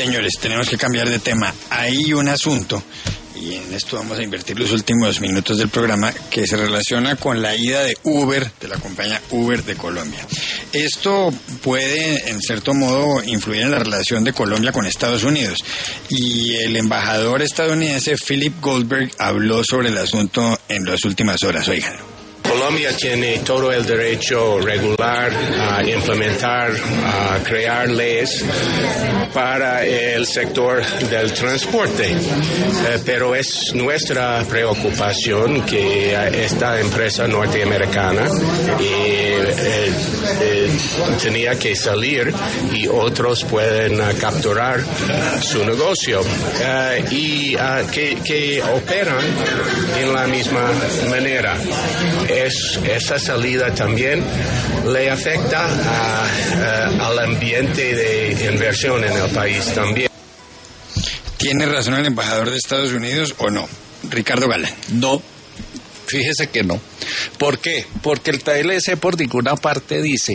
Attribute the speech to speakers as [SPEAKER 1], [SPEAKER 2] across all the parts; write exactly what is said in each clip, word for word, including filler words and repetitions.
[SPEAKER 1] Señores, tenemos que cambiar de tema. Hay un asunto, y en esto vamos a invertir los últimos minutos del programa, que se relaciona con la ida de Uber, de la compañía Uber de Colombia. Esto puede, en cierto modo, influir en la relación de Colombia con Estados Unidos. Y el embajador estadounidense Philip Goldberg habló sobre el asunto en las últimas horas. Óiganlo.
[SPEAKER 2] Colombia tiene todo el derecho regular a implementar, a crear leyes para el sector del transporte, eh, pero es nuestra preocupación que esta empresa norteamericana eh, eh, tenía que salir y otros pueden uh, capturar su negocio uh, y uh, que, que operan en la misma manera. Es, esa salida también le afecta a, a, al ambiente de inversión en el país también.
[SPEAKER 1] ¿Tiene razón el embajador de Estados Unidos o no? Ricardo Galán.
[SPEAKER 3] No, fíjese que no. ¿Por qué? Porque el T L C por ninguna parte dice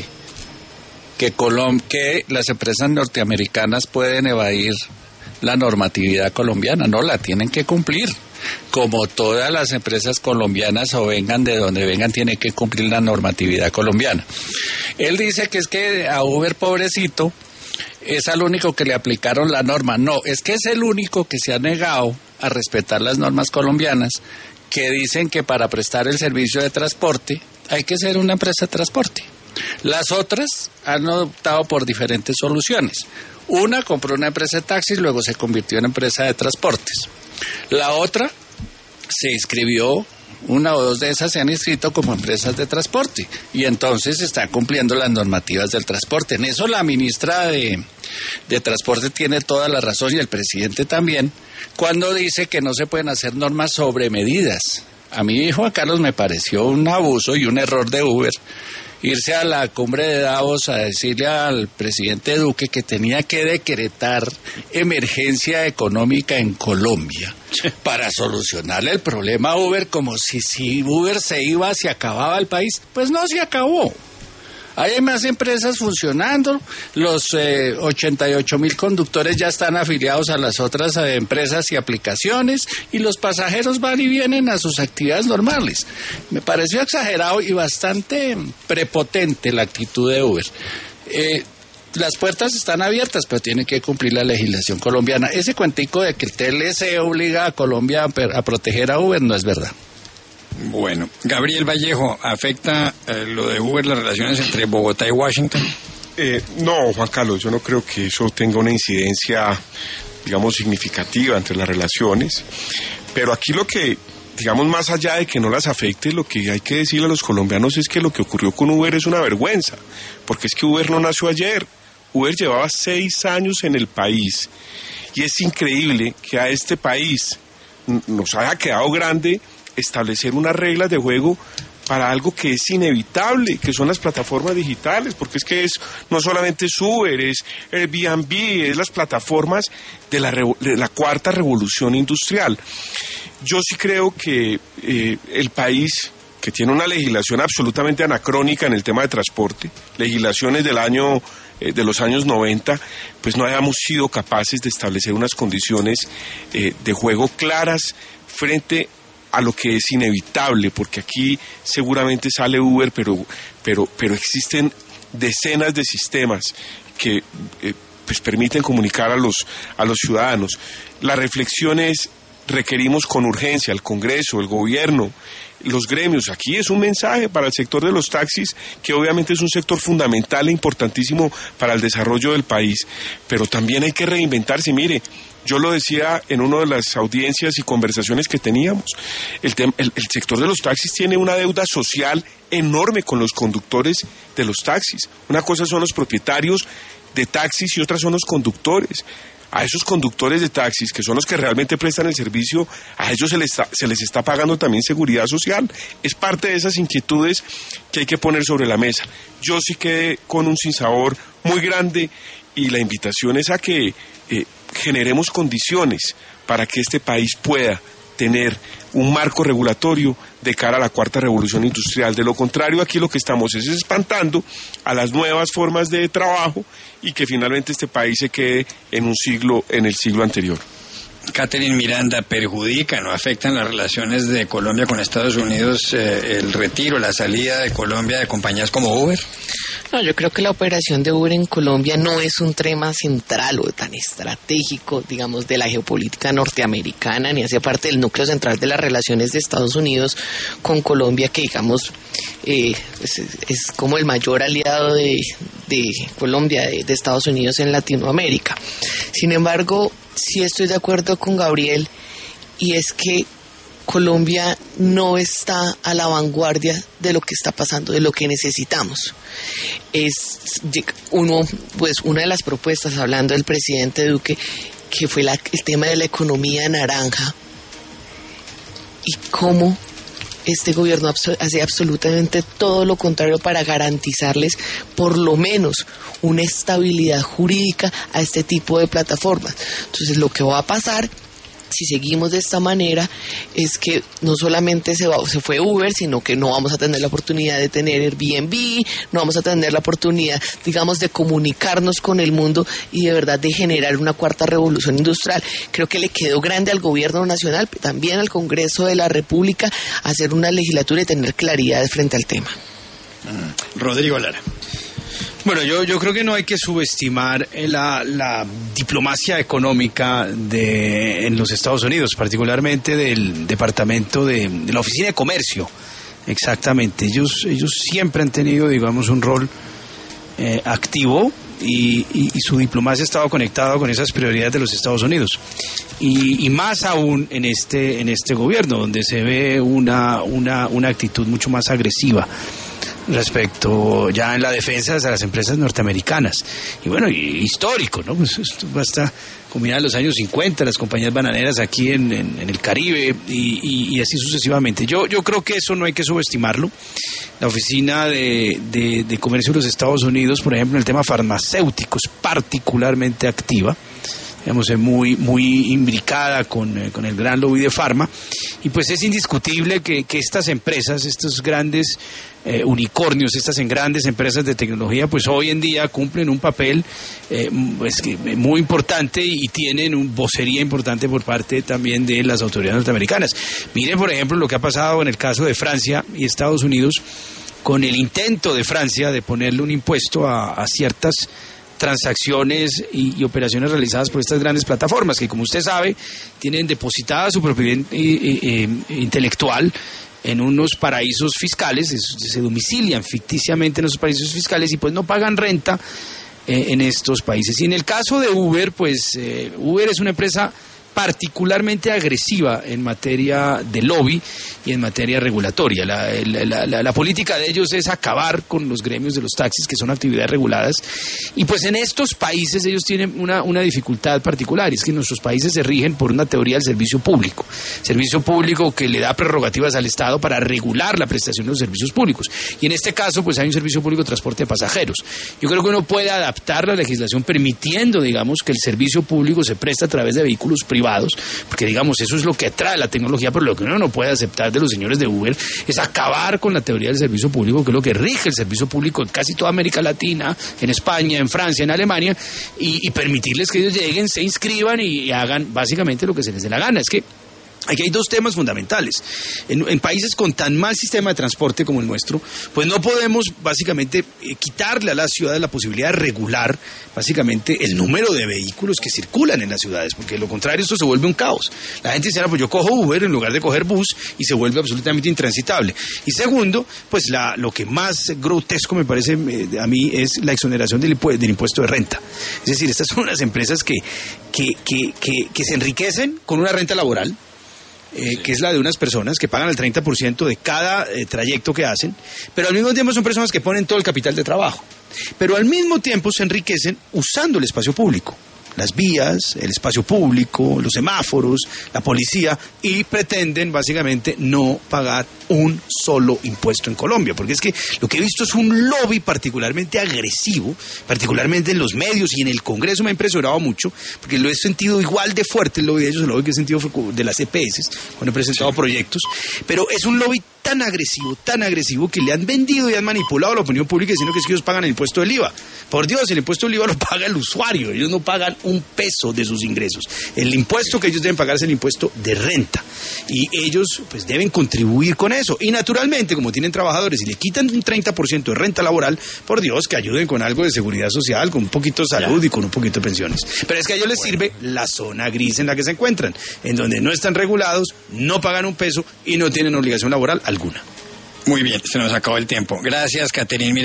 [SPEAKER 3] que, Colom- que las empresas norteamericanas pueden evadir la normatividad colombiana. No, la tienen que cumplir. Como todas las empresas colombianas o vengan de donde vengan, tienen que cumplir la normatividad colombiana. Él dice que es que a Uber, pobrecito, es al único que le aplicaron la norma. No, es que es el único que se ha negado a respetar las normas colombianas, que dicen que para prestar el servicio de transporte hay que ser una empresa de transporte. Las otras han optado por diferentes soluciones. Una compró una empresa de taxis, luego se convirtió en empresa de transportes. La otra se inscribió, una o dos de esas se han inscrito como empresas de transporte y entonces están cumpliendo las normativas del transporte. En eso la ministra de, de Transporte tiene toda la razón y el presidente también, cuando dice que no se pueden hacer normas sobre medidas. A mí, Juan Carlos, me pareció un abuso y un error de Uber irse a la cumbre de Davos a decirle al presidente Duque que tenía que decretar emergencia económica en Colombia para solucionarle el problema a Uber, como si si Uber se iba, se acababa el país. Pues no se acabó. Hay más empresas funcionando, los eh, ochenta y ocho mil conductores ya están afiliados a las otras eh, empresas y aplicaciones y los pasajeros van y vienen a sus actividades normales. Me pareció exagerado y bastante prepotente la actitud de Uber. Eh, las puertas están abiertas, pero tienen que cumplir la legislación colombiana. Ese cuentico de que el T L C obliga a Colombia a, per- a proteger a Uber no es verdad.
[SPEAKER 1] Bueno, Gabriel Vallejo, ¿afecta eh, lo de Uber las relaciones entre Bogotá y Washington?
[SPEAKER 4] Eh, no, Juan Carlos, yo no creo que eso tenga una incidencia, digamos, significativa entre las relaciones, pero aquí lo que, digamos, más allá de que no las afecte, lo que hay que decirle a los colombianos es que lo que ocurrió con Uber es una vergüenza, porque es que Uber no nació ayer. Uber llevaba seis años en el país y es increíble que a este país nos haya quedado grande establecer unas reglas de juego para algo que es inevitable, que son las plataformas digitales, porque es que es no solamente es Uber, es Airbnb, es las plataformas de la, de la cuarta revolución industrial. Yo sí creo que eh, el país, que tiene una legislación absolutamente anacrónica en el tema de transporte, legislaciones del año eh, de los años noventa, pues no hayamos sido capaces de establecer unas condiciones eh, de juego claras frente a lo que es inevitable, porque aquí seguramente sale Uber, pero pero pero existen decenas de sistemas que eh, pues permiten comunicar a los a los ciudadanos. La reflexión es: requerimos con urgencia al Congreso, el gobierno, los gremios. Aquí es un mensaje para el sector de los taxis, que obviamente es un sector fundamental e importantísimo para el desarrollo del país, pero también hay que reinventarse. Mire, yo lo decía en una de las audiencias y conversaciones que teníamos, el, tem- el, el sector de los taxis tiene una deuda social enorme con los conductores de los taxis. Una cosa son los propietarios de taxis y otra son los conductores. A esos conductores de taxis, que son los que realmente prestan el servicio, a ellos se les está, se les está pagando también seguridad social. Es parte de esas inquietudes que hay que poner sobre la mesa. Yo sí quedé con un sinsabor muy grande y la invitación es a que eh, generemos condiciones para que este país pueda tener un marco regulatorio de cara a la cuarta revolución industrial. De lo contrario, aquí lo que estamos es espantando a las nuevas formas de trabajo y que finalmente este país se quede en un siglo, en el siglo anterior.
[SPEAKER 1] Catherine Miranda, ¿perjudican o afectan las relaciones de Colombia con Estados Unidos eh, el retiro, la salida de Colombia de compañías como Uber?
[SPEAKER 5] No, yo creo que la operación de Uber en Colombia no es un tema central o tan estratégico, digamos, de la geopolítica norteamericana, ni hace parte del núcleo central de las relaciones de Estados Unidos con Colombia, que digamos eh, es, es como el mayor aliado de, de Colombia, de, de Estados Unidos en Latinoamérica. Sin embargo, sí estoy de acuerdo con Gabriel, y es que Colombia no está a la vanguardia de lo que está pasando, de lo que necesitamos. Es uno, pues una de las propuestas, hablando del presidente Duque, que fue la, el tema de la economía naranja, y cómo este gobierno hace absolutamente todo lo contrario para garantizarles por lo menos una estabilidad jurídica a este tipo de plataformas. Entonces, lo que va a pasar si seguimos de esta manera es que no solamente se, va, se fue Uber, sino que no vamos a tener la oportunidad de tener Airbnb, no vamos a tener la oportunidad, digamos, de comunicarnos con el mundo y de verdad de generar una cuarta revolución industrial. Creo que le quedó grande al gobierno nacional, también al Congreso de la República, hacer una legislatura y tener claridad frente al tema.
[SPEAKER 1] Mm. Rodrigo Lara.
[SPEAKER 6] Bueno, yo, yo creo que no hay que subestimar la, la diplomacia económica de, en los Estados Unidos, particularmente del Departamento de, de la Oficina de Comercio. Exactamente, ellos, ellos siempre han tenido, digamos, un rol eh, activo y, y, y su diplomacia ha estado conectada con esas prioridades de los Estados Unidos. Y, y más aún en este, en este gobierno, donde se ve una, una, una actitud mucho más agresiva respecto ya en la defensa de las empresas norteamericanas. Y bueno, y histórico, ¿no? Pues esto basta combinar los años cincuenta, las compañías bananeras aquí en, en, en el Caribe y, y, y así sucesivamente. Yo, yo creo que eso no hay que subestimarlo. La Oficina de, de, de Comercio de los Estados Unidos, por ejemplo, en el tema farmacéutico, es particularmente activa. Digamos, es muy, muy imbricada con, eh, con el gran lobby de farma, y pues es indiscutible que, que estas empresas, estos grandes eh, unicornios, estas en grandes empresas de tecnología, pues hoy en día cumplen un papel eh, pues, que, muy importante y tienen un vocería importante por parte también de las autoridades norteamericanas. Miren, por ejemplo, lo que ha pasado en el caso de Francia y Estados Unidos, con el intento de Francia de ponerle un impuesto a, a ciertas transacciones y, y operaciones realizadas por estas grandes plataformas que, como usted sabe, tienen depositada su propiedad eh, eh, intelectual en unos paraísos fiscales, se domicilian ficticiamente en esos paraísos fiscales y pues no pagan renta eh, en estos países. Y en el caso de Uber, pues eh, Uber es una empresa particularmente agresiva en materia de lobby y en materia regulatoria. La, la, la, la política de ellos es acabar con los gremios de los taxis, que son actividades reguladas, y pues en estos países ellos tienen una, una dificultad particular, y es que nuestros países se rigen por una teoría del servicio público, servicio público que le da prerrogativas al Estado para regular la prestación de los servicios públicos, y en este caso pues hay un servicio público de transporte de pasajeros. Yo creo que uno puede adaptar la legislación permitiendo, digamos, que el servicio público se presta a través de vehículos privados, porque digamos eso es lo que atrae la tecnología, pero lo que uno no puede aceptar de los señores de Uber es acabar con la teoría del servicio público, que es lo que rige el servicio público en casi toda América Latina, en España, en Francia, en Alemania, y, y permitirles que ellos lleguen, se inscriban y hagan básicamente lo que se les dé la gana. Es que aquí hay dos temas fundamentales. En, en países con tan mal sistema de transporte como el nuestro, pues no podemos básicamente eh, quitarle a las ciudades la posibilidad de regular básicamente el número de vehículos que circulan en las ciudades, porque de lo contrario esto se vuelve un caos. La gente dice, pues yo cojo Uber en lugar de coger bus, y se vuelve absolutamente intransitable. Y segundo, pues la, lo que más grotesco me parece eh, a mí es la exoneración del, impu- del impuesto de renta. Es decir, estas son unas empresas que, que, que, que, que se enriquecen con una renta laboral, Eh, sí. que es la de unas personas que pagan el treinta por ciento de cada eh, trayecto que hacen, pero al mismo tiempo son personas que ponen todo el capital de trabajo, pero al mismo tiempo se enriquecen usando el espacio público. las vías, el espacio público, los semáforos, la policía, y pretenden básicamente no pagar un solo impuesto en Colombia, porque es que lo que he visto es un lobby particularmente agresivo, particularmente en los medios y en el Congreso me ha impresionado mucho, porque lo he sentido igual de fuerte el lobby de ellos, el lobby que he sentido de las E P S, cuando he presentado sí. proyectos, pero es un lobby tan agresivo, tan agresivo, que le han vendido y han manipulado a la opinión pública diciendo que es que ellos pagan el impuesto del I V A. Por Dios, el impuesto del I V A lo paga el usuario, ellos no pagan un peso de sus ingresos. El impuesto que ellos deben pagar es el impuesto de renta, y ellos pues deben contribuir con eso. Y naturalmente, como tienen trabajadores y le quitan un treinta por ciento de renta laboral, por Dios, que ayuden con algo de seguridad social, con un poquito de salud y con un poquito de pensiones. Pero es que a ellos les sirve la zona gris en la que se encuentran, en donde no están regulados, no pagan un peso y no tienen obligación laboral alguna.
[SPEAKER 1] Muy bien, se nos acabó el tiempo. Gracias, Caterine.